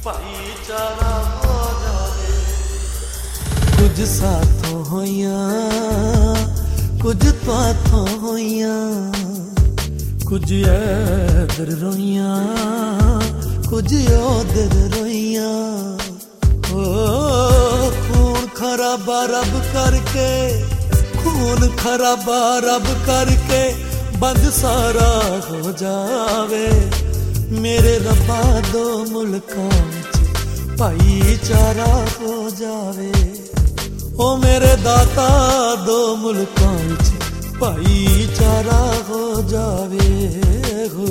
भाईचारा हो जावे। कुछ साथों होइया कुछ त्वाथों होइया, कुछ इधर रोइया कुछ उधर रोइया। ओ खून खराबा रब करके, खून खराबा रब करके बंद सारा हो जावे। मेरे रब्बा दो मुल्कां विच भाईचारा हो जावे। ओ मेरे दाता दो मुल्कां विच भाईचारा हो जावे हो।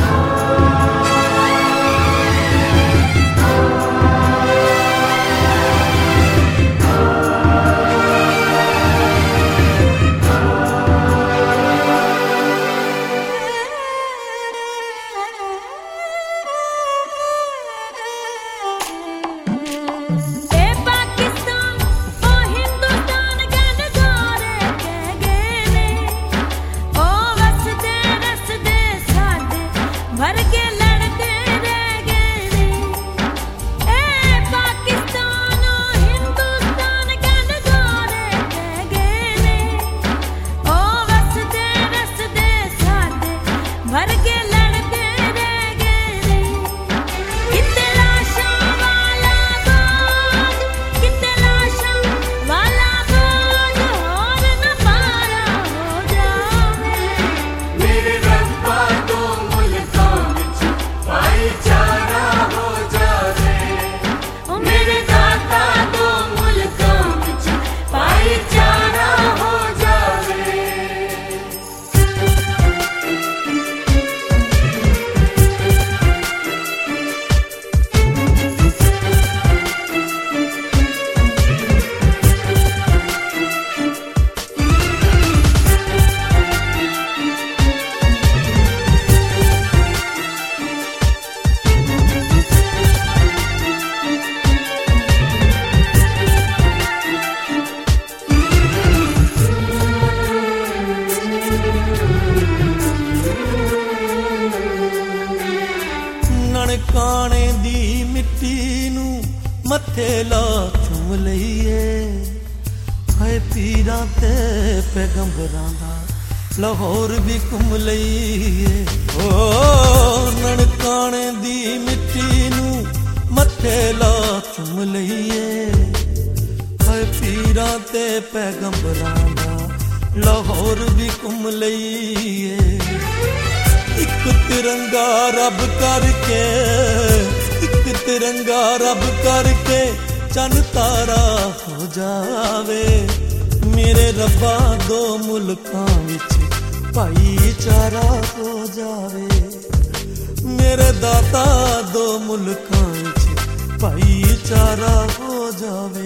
ननकाने दी मिट्टी नू मथे ला चूम लईए। हाय पीरां ते पैगंबरां दा लाहौर भी घूम लईए। ओ ननकाने दी मिट्टी नू मथे ला चूम लईए। हाय पीरां ते पैगंबरां दा लाहौर भी घूम लईए। एक तिरंगा रब करके, एक तिरंगा रब करके चन तारा हो जावे। मेरे रब्बा दो मुल्कां विच भाईचारा हो जावे। मेरे दाता दो मुल्कां विच भाईचारा हो जावे।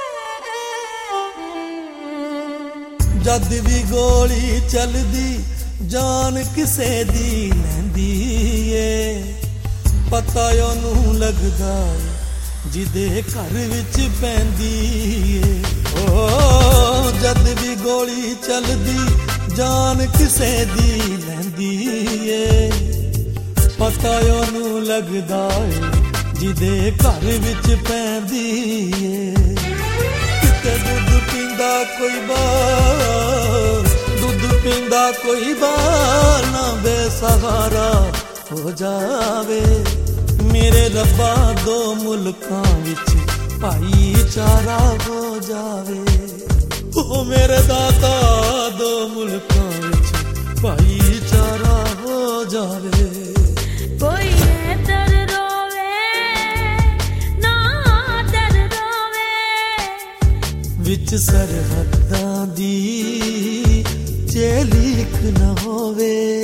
जद भी गोली चलदी ਜਾਨ ਕਿਸੇ ਦੀ ਲੈਂਦੀ ਏ ਪਤਾ ਉਹਨੂੰ ਲੱਗਦਾ ਏ ਜਿਹਦੇ ਘਰ ਵਿੱਚ ਪੈਂਦੀ ਏ ਓ ਜਦ ਵੀ ਗੋਲੀ ਚੱਲਦੀ ਜਾਨ ਕਿਸੇ ਦੀ ਲੈਂਦੀ ਏ ਪਤਾ ਉਹਨੂੰ ਲੱਗਦਾ ਏ ਜਿਹਦੇ ਘਰ ਵਿੱਚ ਪੈਂਦੀ ਏ ਕਿਤੇ ਦੁੱਧ ਪੀਂਦਾ ਕੋਈ ਬਾਲ ਦੁੱਧ ਪੀਂਦਾ ਕੋਈ ਬਾਲ ਨਾ ਬੇਸਹਾਰਾ ਹੋ ਜਾਵੇ ਮੇਰੇ ਰੱਬਾ ਦੋ ਮੁਲਕਾਂ ਵਿੱਚ ਭਾਈਚਾਰਾ ਹੋ ਜਾਵੇ ਓ ਮੇਰੇ ਦਾਤਾ ਦੋ ਮੁਲਕਾਂ ਵਿੱਚ ਭਾਈਚਾਰਾ ਹੋ ਜਾਵੇ ਕੋਈ ਇੱਧਰ ਵਿੱਚ ਸਰਹੱਦਾਂ ਦੀ ਜੇ ਲੀਕ ਨਾ ਹੋਵੇ